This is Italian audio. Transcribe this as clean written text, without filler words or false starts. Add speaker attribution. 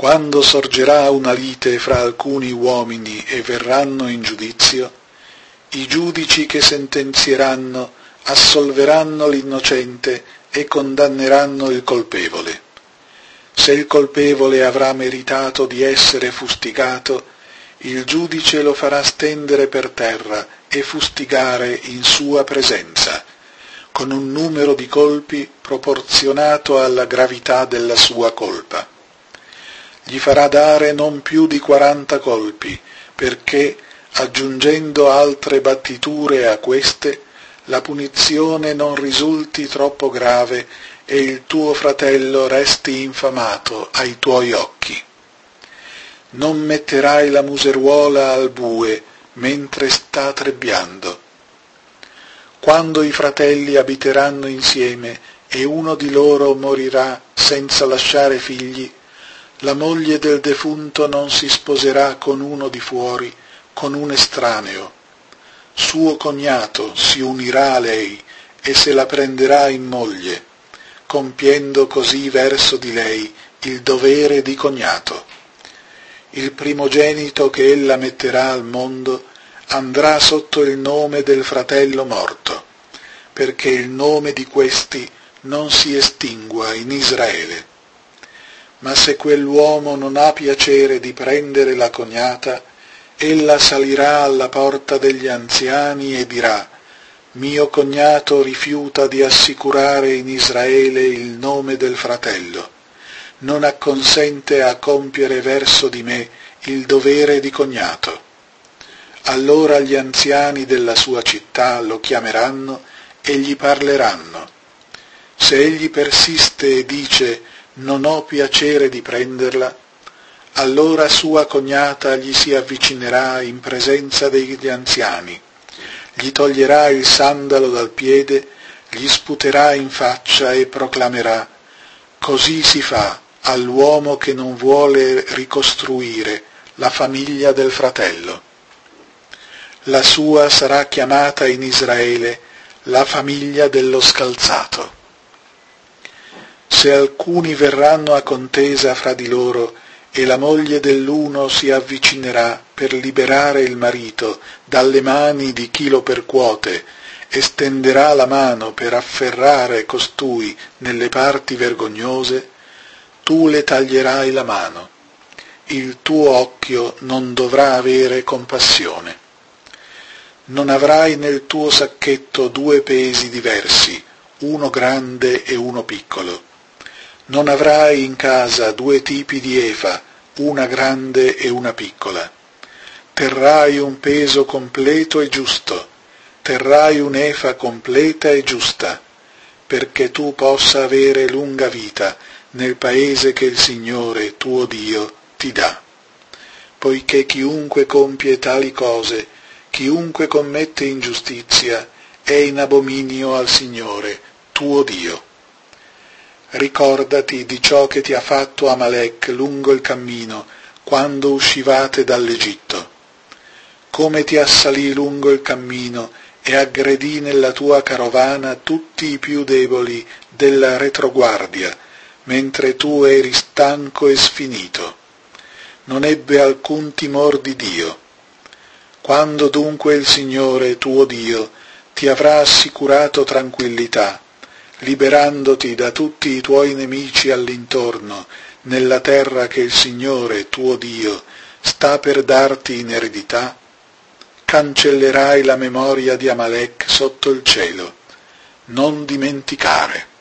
Speaker 1: Quando sorgerà una lite fra alcuni uomini e verranno in giudizio, i giudici che sentenzieranno assolveranno l'innocente e condanneranno il colpevole. Se il colpevole avrà meritato di essere fustigato, il giudice lo farà stendere per terra e fustigare in sua presenza, con un numero di colpi proporzionato alla gravità della sua colpa. Gli farà dare non più di 40 colpi, perché, aggiungendo altre battiture a queste, la punizione non risulti troppo grave e il tuo fratello resti infamato ai tuoi occhi. Non metterai la museruola al bue mentre sta trebbiando. Quando i fratelli abiteranno insieme e uno di loro morirà senza lasciare figli, la moglie del defunto non si sposerà con uno di fuori, con un estraneo. Suo cognato si unirà a lei e se la prenderà in moglie, compiendo così verso di lei il dovere di cognato. Il primogenito che ella metterà al mondo andrà sotto il nome del fratello morto, perché il nome di questi non si estingua in Israele. Ma se quell'uomo non ha piacere di prendere la cognata, ella salirà alla porta degli anziani e dirà: «Mio cognato rifiuta di assicurare in Israele il nome del fratello, non acconsente a compiere verso di me il dovere di cognato». Allora gli anziani della sua città lo chiameranno e gli parleranno. Se egli persiste e dice: «Non ho piacere di prenderla», allora sua cognata gli si avvicinerà in presenza degli anziani, gli toglierà il sandalo dal piede, gli sputerà in faccia e proclamerà: «Così si fa all'uomo che non vuole ricostruire la famiglia del fratello». La sua sarà chiamata in Israele la famiglia dello scalzato. Se alcuni verranno a contesa fra di loro e la moglie dell'uno si avvicinerà per liberare il marito dalle mani di chi lo percuote e stenderà la mano per afferrare costui nelle parti vergognose, tu le taglierai la mano. Il tuo occhio non dovrà avere compassione. Non avrai nel tuo sacchetto 2 pesi diversi, uno grande e uno piccolo. Non avrai in casa 2 tipi di efa, una grande e una piccola. Terrai un peso completo e giusto, terrai un'efa completa e giusta, perché tu possa avere lunga vita nel paese che il Signore tuo Dio ti dà. Poiché chiunque compie tali cose, chiunque commette ingiustizia, è in abominio al Signore tuo Dio. Ricordati di ciò che ti ha fatto Amalek lungo il cammino, quando uscivate dall'Egitto. Come ti assalì lungo il cammino e aggredì nella tua carovana tutti i più deboli della retroguardia, mentre tu eri stanco e sfinito. Non ebbe alcun timor di Dio. Quando dunque il Signore tuo Dio ti avrà assicurato tranquillità, liberandoti da tutti i tuoi nemici all'intorno, nella terra che il Signore tuo Dio sta per darti in eredità, cancellerai la memoria di Amalek sotto il cielo. Non dimenticare.